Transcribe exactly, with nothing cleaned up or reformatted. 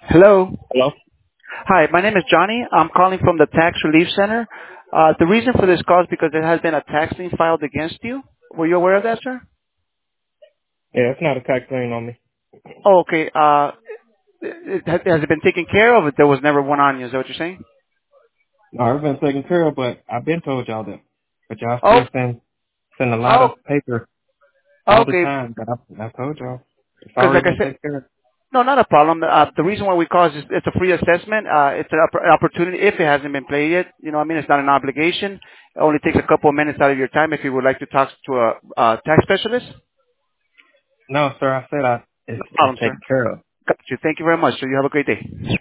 Hello. Hello? Hi, my name is Johnny. I'm calling from the Tax Relief Center. Uh, the reason for this call is because there has been a tax lien filed against you. Were you aware of that, sir? Yeah, it's not a tax lien on me. Oh, okay. Uh, it, it, has it been taken care of? There was never one on you. Is that what you're saying? No, it's been taken care of, but I've been told y'all that. But y'all Oh, still send send a lot oh, of paper all the okay. time. But I, I told y'all it's Because already like been I said, taken care of. no, not a problem. Uh, the reason why we call is just, it's a free assessment. Uh, it's an opp- opportunity if it hasn't been played yet. You know what I mean? It's not an obligation. It only takes a couple of minutes out of your time if you would like to talk to a, a tax specialist. No, sir, I said I it's No it's problem, sir. taken care of. Got you. Thank you very much. So you have a great day.